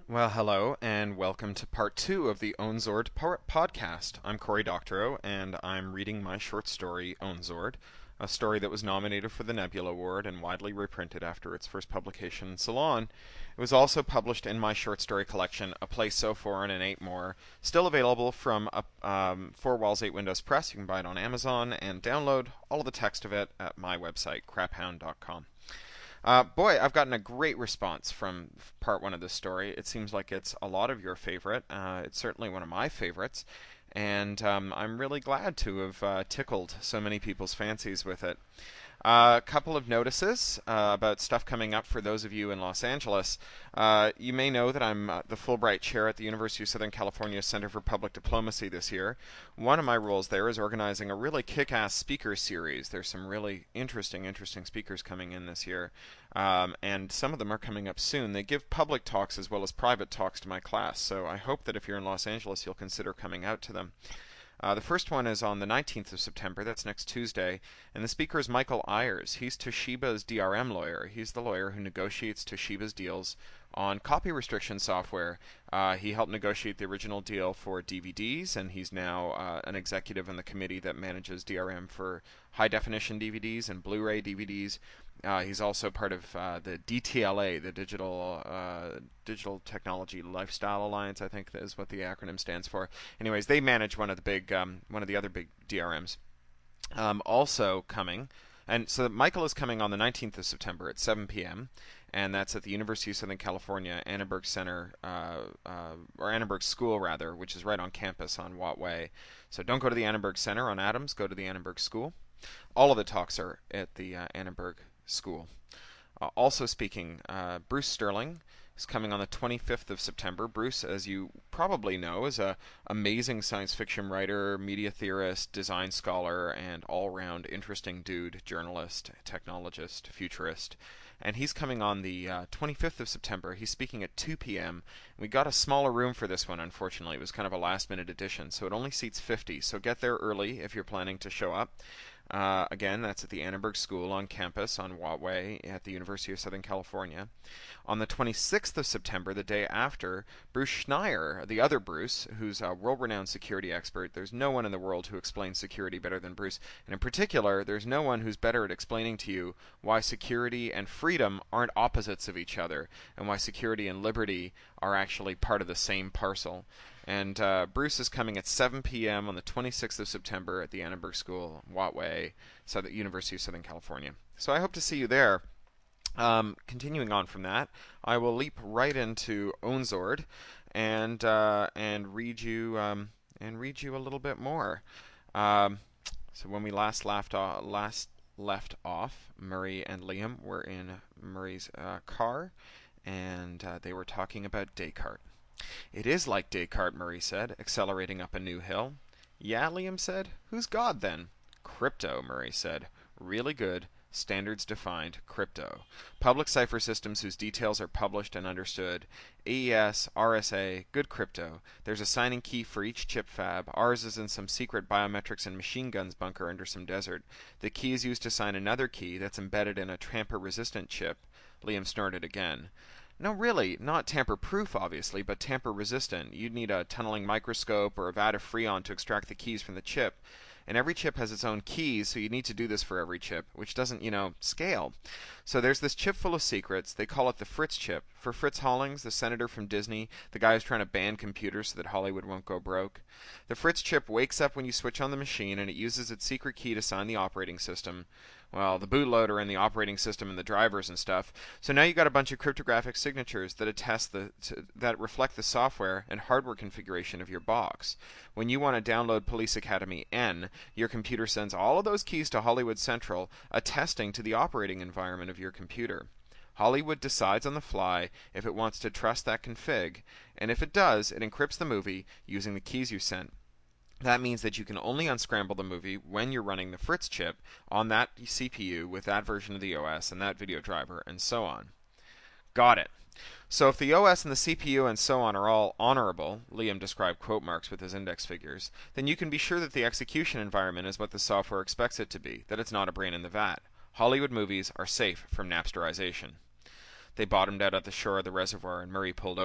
Well, hello, and welcome to part two of the Ownzord podcast. I'm Cory Doctorow, and I'm reading my short story, Ownzord, a story that was nominated for the Nebula Award and widely reprinted after its first publication in Salon. It was also published in my short story collection, A Place So Foreign and Eight More, still available from Four Walls, Eight Windows Press. You can buy it on Amazon and download all of the text of it at my website, craphound.com. Boy, I've gotten a great response from part one of this story. It seems like it's a lot of your favorite. It's certainly one of my favorites. And I'm really glad to have tickled so many people's fancies with it. A couple of notices about stuff coming up for those of you in Los Angeles. You may know that I'm the Fulbright Chair at the University of Southern California Center for Public Diplomacy this year. One of my roles there is organizing a really kick-ass speaker series. There's some really interesting speakers coming in this year, and some of them are coming up soon. They give public talks as well as private talks to my class, so I hope that if you're in Los Angeles, you'll consider coming out to them. The first one is on the 19th of September. That's next Tuesday. And the speaker is Michael Ayers. He's Toshiba's DRM lawyer. He's the lawyer who negotiates Toshiba's deals on copy restriction software. He helped negotiate the original deal for DVDs, and he's now an executive in the committee that manages DRM for high definition DVDs and Blu-ray DVDs. He's also part of the DTLA, the Digital Technology Lifestyle Alliance, I think is what the acronym stands for. Anyways, they manage one of the other big DRMs. Also coming, and so Michael is coming on the 19th of September at 7 p.m., and that's at the University of Southern California Annenberg Center, or Annenberg School rather, which is right on campus on Watt Way. So don't go to the Annenberg Center on Adams, go to the Annenberg School. All of the talks are at the Annenberg School. Also speaking, Bruce Sterling is coming on the 25th of September. Bruce, as you probably know, is an amazing science fiction writer, media theorist, design scholar, and all-round interesting dude, journalist, technologist, futurist. And he's coming on the 25th of September. He's speaking at 2 p.m. We got a smaller room for this one, unfortunately. It was kind of a last-minute addition, so it only seats 50. So get there early if you're planning to show up. Again, that's at the Annenberg School on campus on Watt Way at the University of Southern California. On the 26th of September, the day after, Bruce Schneier, the other Bruce, who's a world-renowned security expert. There's no one in the world who explains security better than Bruce. And in particular, there's no one who's better at explaining to you why security and freedom aren't opposites of each other, and why security and liberty are actually part of the same parcel. And Bruce is coming at 7 p.m. on the 26th of September at the Annenberg School, Watt Way, University of Southern California. So I hope to see you there. Continuing on from that, I will leap right into Ownzord and read you a little bit more. So when we last left off, Murray and Liam were in Murray's car, and they were talking about Descartes. "It is like Descartes," Murray said, accelerating up a new hill. "Yeah," Liam said. "Who's God, then?" "Crypto," Murray said. "Really good, standards defined crypto. Public cipher systems whose details are published and understood. AES, RSA, good crypto. There's a signing key for each chip fab. Ours is in some secret biometrics and machine guns bunker under some desert. The key is used to sign another key that's embedded in a tamper-resistant chip." Liam snorted again. "No, really, not tamper-proof, obviously, but tamper-resistant. You'd need a tunneling microscope or a vat of Freon to extract the keys from the chip. And every chip has its own keys, so you need to do this for every chip, which doesn't, scale. So there's this chip full of secrets. They call it the Fritz chip. For Fritz Hollings, the senator from Disney, the guy who's trying to ban computers so that Hollywood won't go broke. The Fritz chip wakes up when you switch on the machine, and it uses its secret key to sign the operating system. Well, the bootloader and the operating system and the drivers and stuff. So now you got a bunch of cryptographic signatures that that reflect the software and hardware configuration of your box. When you want to download Police Academy N, your computer sends all of those keys to Hollywood Central, attesting to the operating environment of your computer. Hollywood decides on the fly if it wants to trust that config, and if it does, it encrypts the movie using the keys you sent. That means that you can only unscramble the movie when you're running the Fritz chip on that CPU with that version of the OS and that video driver and so on. Got it. So if the OS and the CPU and so on are all honorable, Liam described quote marks with his index figures, then you can be sure that the execution environment is what the software expects it to be, that it's not a brain in the vat. Hollywood movies are safe from Napsterization. They bottomed out at the shore of the reservoir and Murray pulled over.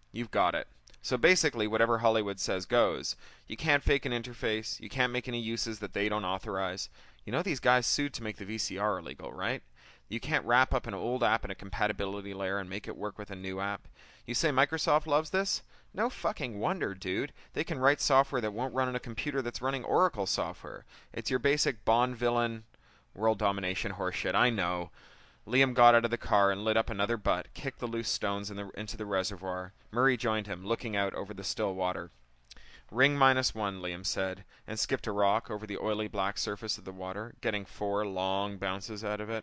You've got it. So basically, whatever Hollywood says goes. You can't fake an interface. You can't make any uses that they don't authorize. You know these guys sued to make the VCR illegal, right? You can't wrap up an old app in a compatibility layer and make it work with a new app. You say Microsoft loves this? No fucking wonder, dude. They can write software that won't run on a computer that's running Oracle software. It's your basic Bond villain world domination horseshit, I know. Liam got out of the car and lit up another butt, kicked the loose stones into the reservoir. Murray joined him, looking out over the still water. Ring -1, Liam said, and skipped a rock over the oily black surface of the water, getting 4 long bounces out of it.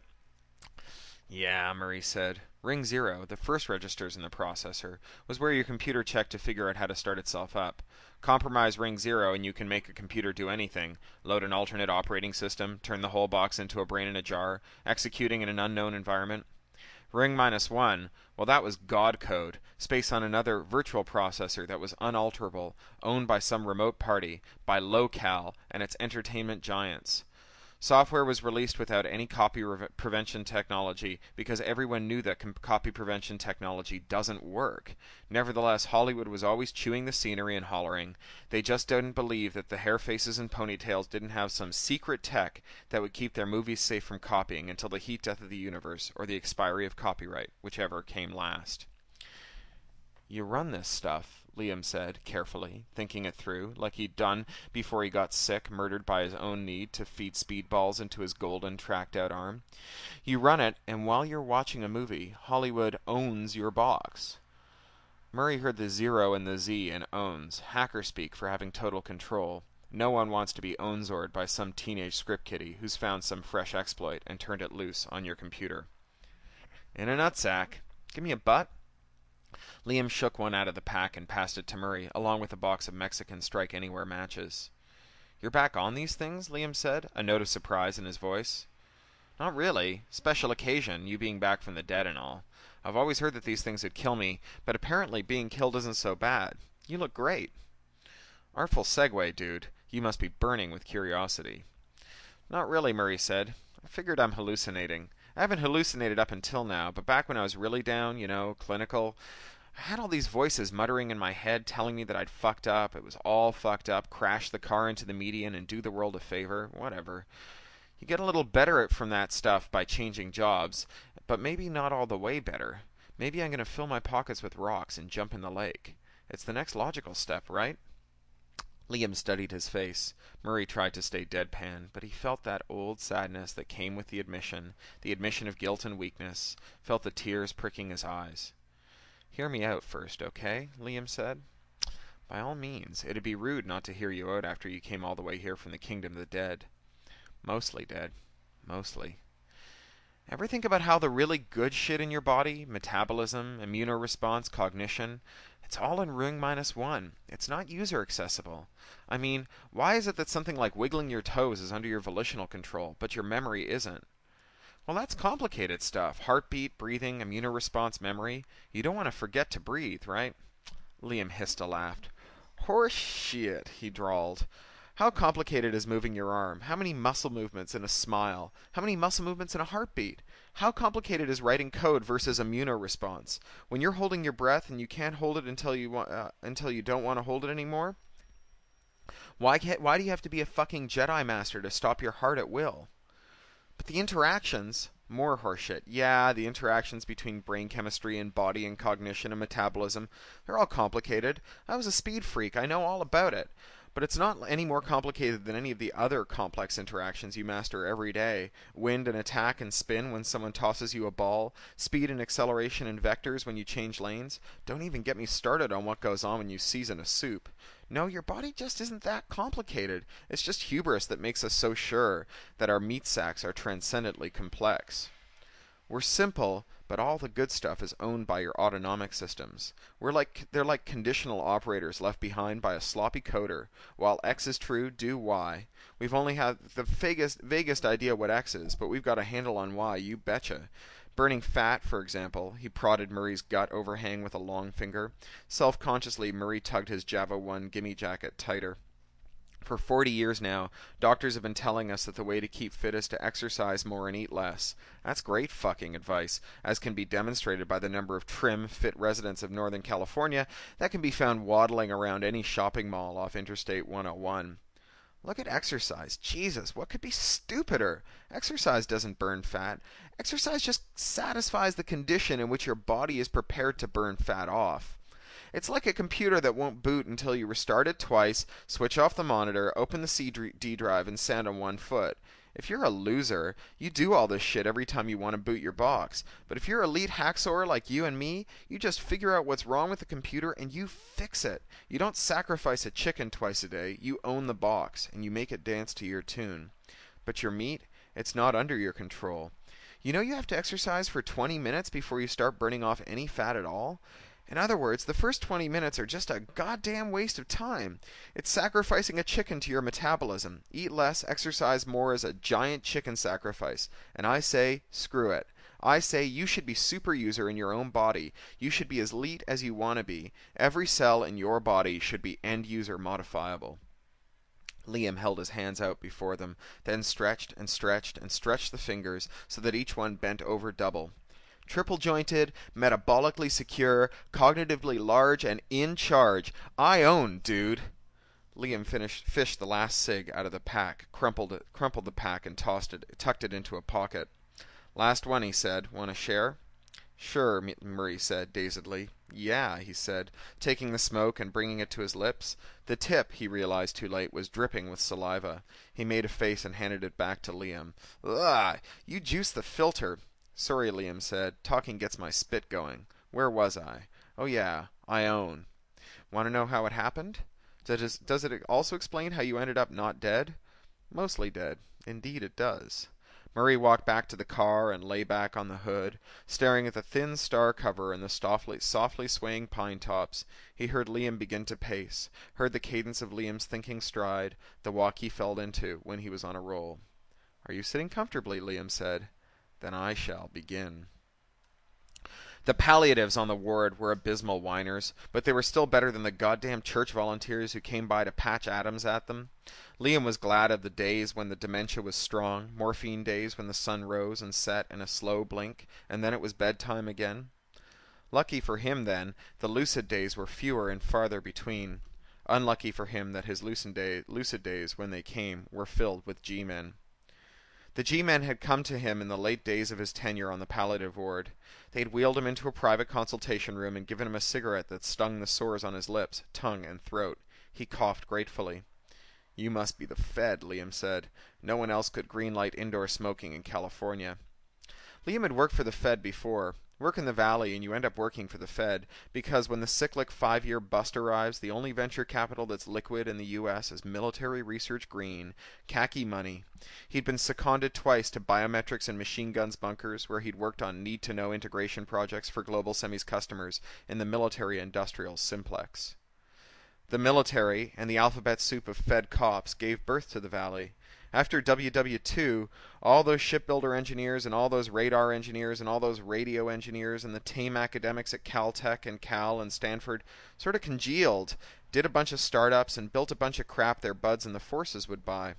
Yeah, Murray said. Ring 0, the first registers in the processor, was where your computer checked to figure out how to start itself up. Compromise Ring 0 and you can make a computer do anything. Load an alternate operating system, turn the whole box into a brain in a jar, executing in an unknown environment. Ring -1, well, that was God code, spaced on another virtual processor that was unalterable, owned by some remote party, by Locale and its entertainment giants. Software was released without any copy prevention technology because everyone knew that copy prevention technology doesn't work. Nevertheless, Hollywood was always chewing the scenery and hollering. They just didn't believe that the hair faces and ponytails didn't have some secret tech that would keep their movies safe from copying until the heat death of the universe or the expiry of copyright, whichever came last. You run this stuff, Liam said, carefully, thinking it through, like he'd done before he got sick, murdered by his own need to feed speedballs into his golden, tracked-out arm. You run it, and while you're watching a movie, Hollywood owns your box. Murray heard the 0 and the Z in owns, hacker speak for having total control. No one wants to be ownzored by some teenage script kiddie who's found some fresh exploit and turned it loose on your computer. In a nutsack. Give me a butt. Liam shook one out of the pack and passed it to Murray, along with a box of Mexican Strike Anywhere matches. You're back on these things? Liam said, a note of surprise in his voice. Not really. Special occasion, you being back from the dead and all. I've always heard that these things would kill me, but apparently being killed isn't so bad. You look great. Artful segue, dude. You must be burning with curiosity. Not really, Murray said. I figured I'm hallucinating. I haven't hallucinated up until now, but back when I was really down, clinical, I had all these voices muttering in my head telling me that I'd fucked up, it was all fucked up, crash the car into the median and do the world a favor, whatever. You get a little better from that stuff by changing jobs, but maybe not all the way better. Maybe I'm going to fill my pockets with rocks and jump in the lake. It's the next logical step, right? Liam studied his face. Murray tried to stay deadpan, but he felt that old sadness that came with the admission of guilt and weakness, felt the tears pricking his eyes. Hear me out first, okay? Liam said. By all means. It'd be rude not to hear you out after you came all the way here from the kingdom of the dead. Mostly dead. Mostly. Ever think about how the really good shit in your body, metabolism, immunoresponse, cognition, it's all in Ring -1. It's not user accessible. I mean, why is it that something like wiggling your toes is under your volitional control, but your memory isn't? Well, that's complicated stuff. Heartbeat, breathing, immunoresponse, memory. You don't want to forget to breathe, right? Liam hissed a laugh. Horse shit, he drawled. How complicated is moving your arm? How many muscle movements in a smile? How many muscle movements in a heartbeat? How complicated is writing code versus immunoresponse? When you're holding your breath and you can't hold it until you don't want to hold it anymore? Why do you have to be a fucking Jedi Master to stop your heart at will? But the interactions, more horseshit. Yeah, the interactions between brain chemistry and body and cognition and metabolism, they're all complicated. I was a speed freak, I know all about it. But it's not any more complicated than any of the other complex interactions you master every day. Wind and attack and spin when someone tosses you a ball. Speed and acceleration and vectors when you change lanes. Don't even get me started on what goes on when you season a soup. No, your body just isn't that complicated. It's just hubris that makes us so sure that our meat sacks are transcendently complex. We're simple, but all the good stuff is owned by your autonomic systems. They're like conditional operators left behind by a sloppy coder. While X is true, do Y. We've only had the vaguest idea what X is, but we've got a handle on Y, you betcha. Burning fat, for example. He prodded Murray's gut overhang with a long finger. Self-consciously, Murray tugged his Java 1 gimme jacket tighter. For 40 years now, doctors have been telling us that the way to keep fit is to exercise more and eat less. That's great fucking advice, as can be demonstrated by the number of trim, fit residents of Northern California that can be found waddling around any shopping mall off Interstate 101. Look at exercise. Jesus, what could be stupider? Exercise doesn't burn fat. Exercise just satisfies the condition in which your body is prepared to burn fat off. It's like a computer that won't boot until you restart it twice, switch off the monitor, open the CD drive, and stand on one foot. If you're a loser, you do all this shit every time you want to boot your box. But if you're elite hacksawer like you and me, you just figure out what's wrong with the computer and you fix it. You don't sacrifice a chicken twice a day, you own the box, and you make it dance to your tune. But your meat, it's not under your control. You know you have to exercise for 20 minutes before you start burning off any fat at all? In other words, the first 20 minutes are just a goddamn waste of time. It's sacrificing a chicken to your metabolism. Eat less, exercise more is a giant chicken sacrifice. And I say, screw it. I say you should be super user in your own body. You should be as elite as you want to be. Every cell in your body should be end user modifiable. Liam held his hands out before them, then stretched and stretched and stretched the fingers so that each one bent over double. Triple-jointed, metabolically secure, cognitively large, and in charge. I own, dude. Liam fished the last cig out of the pack, crumpled the pack, and tucked it into a pocket. Last one, he said. Want to share? Sure, Murray said, dazedly. Yeah, he said, taking the smoke and bringing it to his lips. The tip, he realized too late, was dripping with saliva. He made a face and handed it back to Liam. Ugh, you juiced the filter. Sorry, Liam said. Talking gets my spit going. Where was I? Oh yeah, I own. Want to know how it happened? Does it also explain how you ended up not dead? Mostly dead. Indeed it does. Murray walked back to the car and lay back on the hood, staring at the thin star cover and the softly swaying pine tops. He heard Liam begin to pace, heard the cadence of Liam's thinking stride, the walk he fell into when he was on a roll. Are you sitting comfortably? Liam said. Then I shall begin. The palliatives on the ward were abysmal whiners, but they were still better than the goddamn church volunteers who came by to patch atoms at them. Liam was glad of the days when the dementia was strong, morphine days when the sun rose and set in a slow blink, and then it was bedtime again. Lucky for him, then, the lucid days were fewer and farther between. Unlucky for him that his lucid days, when they came, were filled with G-men. The G-men had come to him in the late days of his tenure on the palliative ward. They had wheeled him into a private consultation room and given him a cigarette that stung the sores on his lips, tongue, and throat. He coughed gratefully. You must be the Fed, Liam said. No one else could greenlight indoor smoking in California. Liam had worked for the Fed before. Work in the Valley and you end up working for the Fed, because when the cyclic 5-year bust arrives, the only venture capital that's liquid in the U.S. is military research green, khaki money. He'd been seconded twice to biometrics and machine guns bunkers, where he'd worked on need-to-know integration projects for Global Semi's customers in the military-industrial simplex. The military and the alphabet soup of Fed cops gave birth to the Valley. After WW2, all those shipbuilder engineers and all those radar engineers and all those radio engineers and the tame academics at Caltech and Cal and Stanford sort of congealed, did a bunch of startups, and built a bunch of crap their buds in the forces would buy.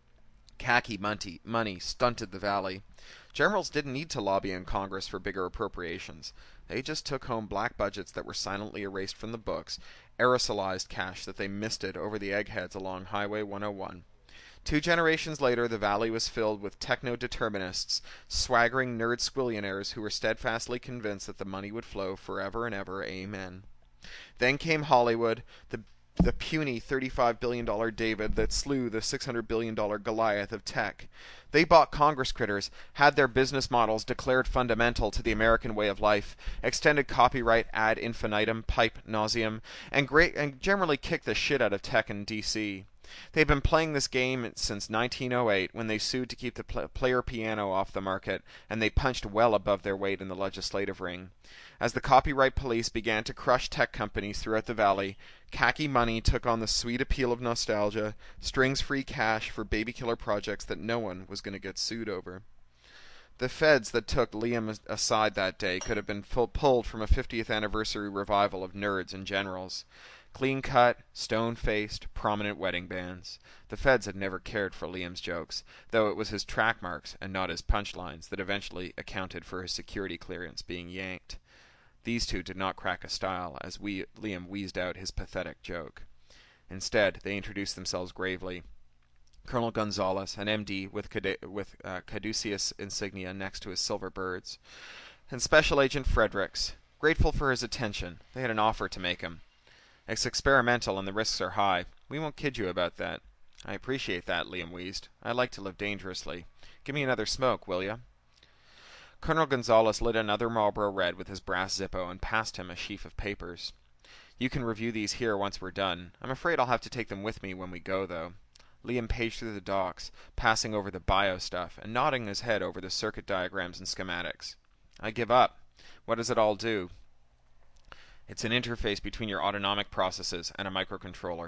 Khaki money stunted the Valley. Generals didn't need to lobby in Congress for bigger appropriations. They just took home black budgets that were silently erased from the books, aerosolized cash that they misted over the eggheads along Highway 101. 2 generations later, the Valley was filled with techno-determinists, swaggering nerd-squillionaires who were steadfastly convinced that the money would flow forever and ever, amen. Then came Hollywood, the puny $35 billion David that slew the $600 billion Goliath of tech. They bought Congress critters, had their business models declared fundamental to the American way of life, extended copyright ad infinitum, pipe nauseum, and generally kicked the shit out of tech in D.C. They've been playing this game since 1908, when they sued to keep the player piano off the market, and they punched well above their weight in the legislative ring. As the copyright police began to crush tech companies throughout the Valley, khaki money took on the sweet appeal of nostalgia, strings-free cash for baby killer projects that no one was going to get sued over. The feds that took Liam aside that day could have been pulled from a 50th anniversary revival of Nerds and Generals. Clean-cut, stone-faced, prominent wedding bands. The feds had never cared for Liam's jokes, though it was his track marks and not his punchlines that eventually accounted for his security clearance being yanked. These two did not crack a style as Liam wheezed out his pathetic joke. Instead, they introduced themselves gravely. Colonel Gonzalez, an MD with caduceus insignia next to his silver birds, and Special Agent Fredericks, grateful for his attention. They had an offer to make him. It's experimental and the risks are high. We won't kid you about that. I appreciate that, Liam wheezed. I like to live dangerously. Give me another smoke, will ya? Colonel Gonzalez lit another Marlboro Red with his brass Zippo and passed him a sheaf of papers. You can review these here once we're done. I'm afraid I'll have to take them with me when we go, though. Liam paged through the docs, passing over the bio stuff and nodding his head over the circuit diagrams and schematics. I give up. What does it all do? It's an interface between your autonomic processes and a microcontroller.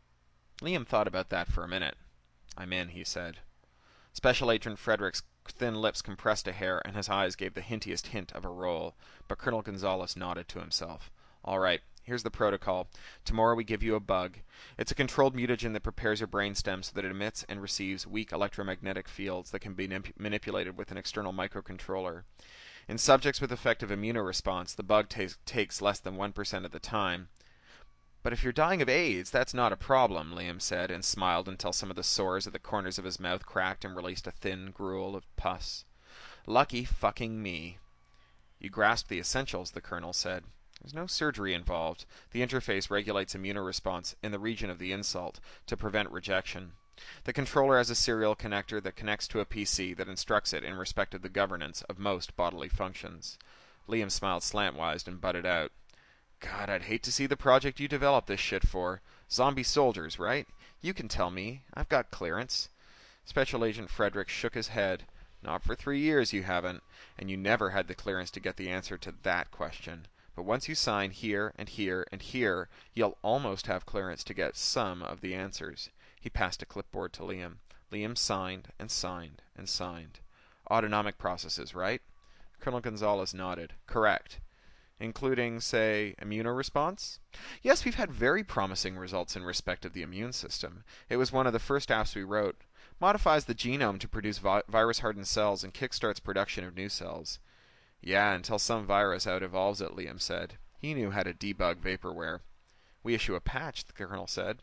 Liam thought about that for a minute. I'm in, he said. Special Agent Fredericks' thin lips compressed a hair, and his eyes gave the hintiest hint of a roll, but Colonel Gonzalez nodded to himself. All right, here's the protocol. Tomorrow we give you a bug. It's a controlled mutagen that prepares your brainstem so that it emits and receives weak electromagnetic fields that can be manipulated with an external microcontroller. In subjects with effective immunoresponse, the bug takes less than 1% of the time. But if you're dying of AIDS, that's not a problem, Liam said, and smiled until some of the sores at the corners of his mouth cracked and released a thin gruel of pus. Lucky fucking me. You grasp the essentials, the colonel said. There's no surgery involved. The interface regulates immunoresponse in the region of the insult to prevent rejection. The controller has a serial connector that connects to a PC that instructs it in respect of the governance of most bodily functions. Liam smiled slantwise and butted out. God, I'd hate to see the project you developed this shit for. Zombie soldiers, right? You can tell me. I've got clearance. Special Agent Frederick shook his head. Not for 3 years you haven't, and you never had the clearance to get the answer to that question. But once you sign here and here and here, you'll almost have clearance to get some of the answers. He passed a clipboard to Liam. Liam signed and signed and signed. Autonomic processes, right? Colonel Gonzalez nodded. Correct. Including, say, immunoresponse? Yes, we've had very promising results in respect of the immune system. It was one of the first apps we wrote. Modifies the genome to produce virus-hardened cells and kickstarts production of new cells. Yeah, until some virus out-evolves it, Liam said. He knew how to debug vaporware. We issue a patch, the colonel said.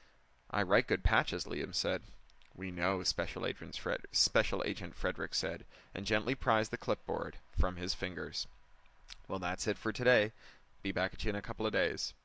I write good patches, Liam said. We know, Special Agent Frederick said, and gently prized the clipboard from his fingers. Well, that's it for today. Be back at you in a couple of days.